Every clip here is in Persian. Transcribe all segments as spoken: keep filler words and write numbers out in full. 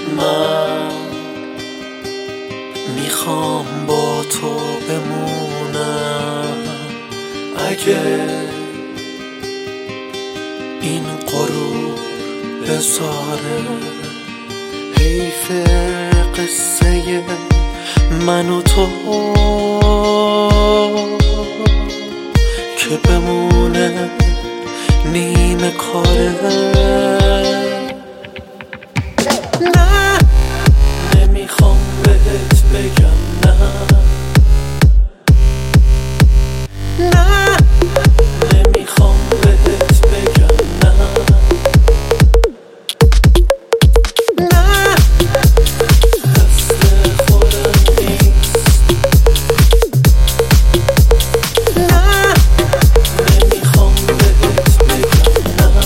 من میخوام با تو بمونم، اگه این غرور بذاره. حیف قصه من و تو که بمونه نیمه کاره. نه نمیخوام بهت بگم نه، نه نمیخوام بهت بگم نه، نه دست خودم نیست، نه نمیخوام بهت بگم نه،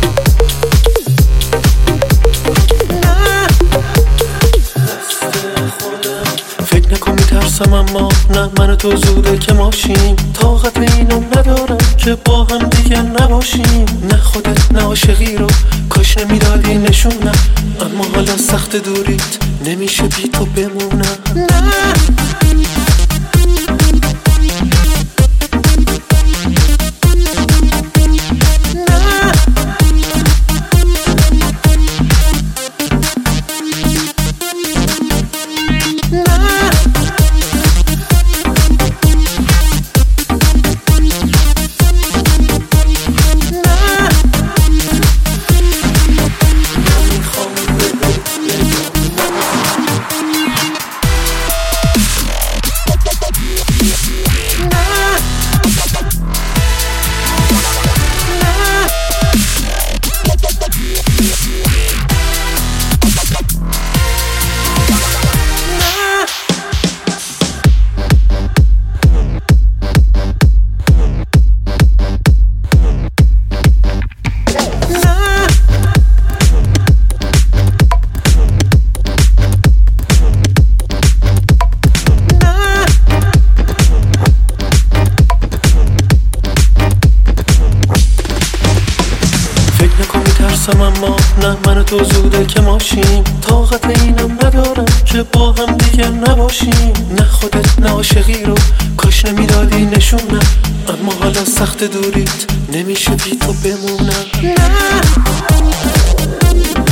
نه دست خودم. فکر نکن میترسم اما نه، من تو زوده که ماشیم، طاقت اینو ندارم که با هم دیگه نباشیم. نه خودت نه عاشقی رو کاش نمیدادی نشونم، اما حالا سخت دوریت نمیشه بی تو بمونم. نه اما نه، من تو زوده که ماشیم، طاقت اینم ندارم که با هم دیگه نباشیم. نه خودت نه عاشقی رو کاش نمیدادی نشونم، اما حالا سخت دوریت نمیشه بی تو بمونم. نه